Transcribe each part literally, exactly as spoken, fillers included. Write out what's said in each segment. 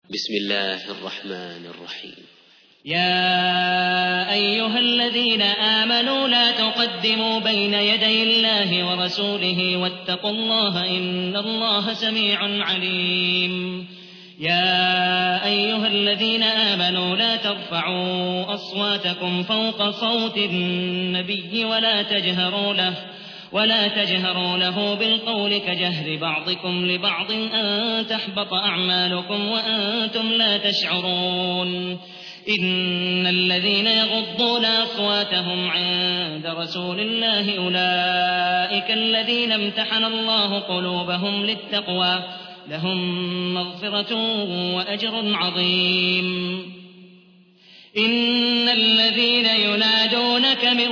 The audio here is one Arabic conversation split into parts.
بسم الله الرحمن الرحيم. يا أيها الذين آمنوا لا تقدموا بين يدي الله ورسوله واتقوا الله إن الله سميع عليم. يا أيها الذين آمنوا لا ترفعوا أصواتكم فوق صوت النبي ولا تجهروا له ولا تجهروا له بالقول كجهر بعضكم لبعض أن تحبط أعمالكم وأنتم لا تشعرون. إن الذين يغضون أصواتهم عند رسول الله أولئك الذين امتحن الله قلوبهم للتقوى لهم مغفرة وأجر عظيم. إن الذين ينادونك من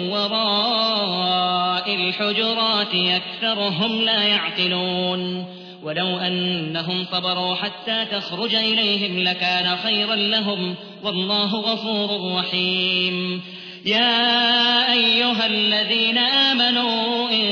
وراء الحجرات أكثرهم لا يعقلون. ولو أنهم صبروا حتى تخرج إليهم لكان خيرا لهم والله غفور رحيم. يا أيها الذين آمنوا إن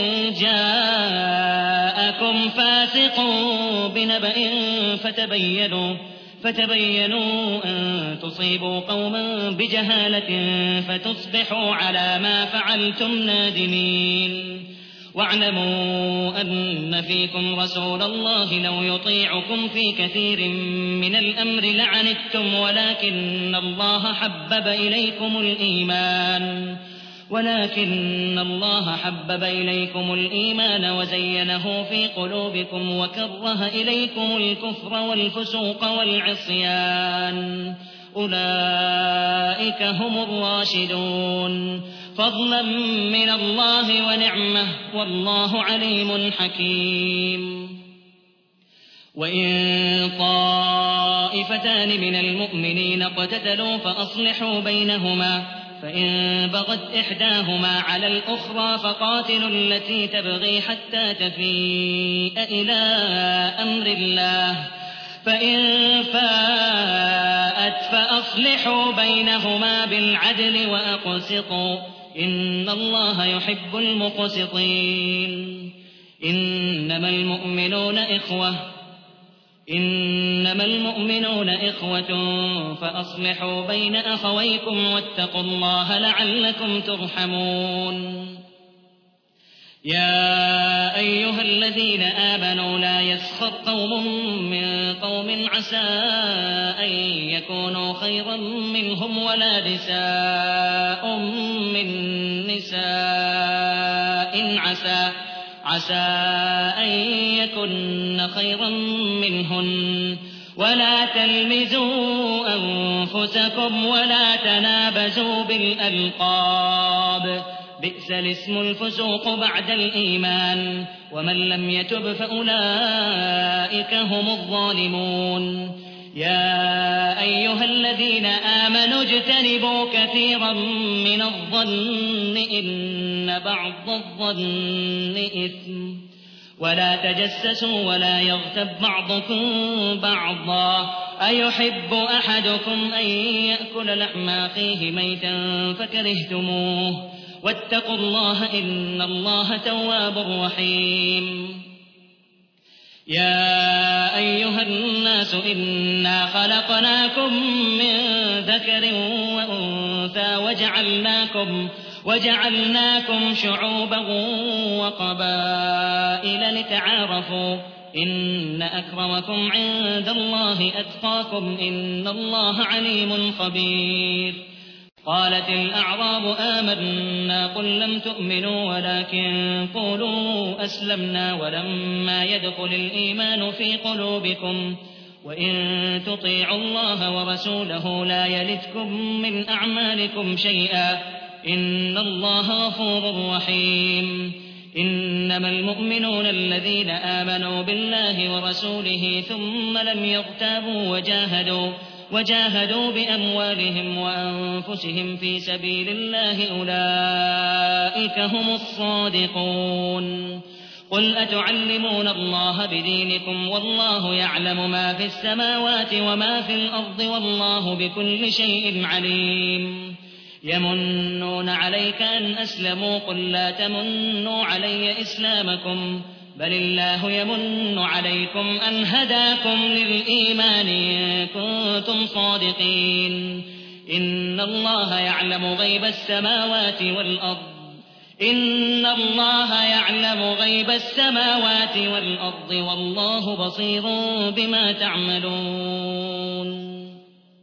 جاءكم فاسق بنبأ فتبينوا فتبينوا أن تصيبوا قوما بجهالة فتصبحوا على ما فعلتم نادمين. واعلموا أن فيكم رسول الله لو يطيعكم في كثير من الأمر لعنتم ولكن الله حبب إليكم الإيمان ولكن الله حبب إليكم الإيمان وزينه في قلوبكم وكره إليكم الكفر والفسوق والعصيان أولئك هم الراشدون فضلا من الله ونعمه والله عليم حكيم. وإن طائفتان من المؤمنين اقتتلوا فأصلحوا بينهما فإن بغت إحداهما على الأخرى فقاتلوا التي تبغي حتى تفيء إلى أمر الله فإن فاءت فأصلحوا بينهما بالعدل وأقسطوا إن الله يحب المقسطين. إنما المؤمنون إخوة إنما المؤمنون إخوة فأصلحوا بين أخويكم واتقوا الله لعلكم ترحمون. يا أيها الذين آمنوا لا يسخر قوم من قوم عسى أن يكونوا خيرا منهم ولا نساء من نساء عسى عسى أن يكن خيرا منهن ولا تلمزوا أنفسكم ولا تنابزوا بالألقاب بئس الاسم الفسوق بعد الإيمان ومن لم يتب فأولئك هم الظالمون. يا أيها الذين آمنوا اجتنبوا كثيرا من الظن إن بعض الظن إثم ولا تجسسوا ولا يغتب بعضكم بعضا أيحب أحدكم أن يأكل لحم أخيه ميتا فكرهتموه واتقوا الله إن الله تواب رحيم. يا أيها الناس إنا خلقناكم من ذكر وأنثى وجعلناكم وجعلناكم شعوبا وقبائل لتعارفوا إن أكرمكم عند الله أتقاكم إن الله عليم خبير. قالت الأعراب آمنا قل لم تؤمنوا ولكن قولوا أسلمنا ولما يدخل الإيمان في قلوبكم وإن تطيعوا الله ورسوله لا يلتكم من أعمالكم شيئا إن الله غفور رحيم. إنما المؤمنون الذين آمنوا بالله ورسوله ثم لم يرتابوا وجاهدوا وجاهدوا بأموالهم وأنفسهم في سبيل الله أولئك هم الصادقون. قل أتعلمون الله بدينكم والله يعلم ما في السماوات وما في الأرض والله بكل شيء عليم. يمنون عليك أن أسلموا قل لا تمنوا علي إسلامكم بل الله يمن عليكم أن هداكم للإيمان إن كنتم صادقين إن الله يعلم غيب السماوات والأرض إن الله يعلم غيب السماوات والأرض والله بصير بما تعملون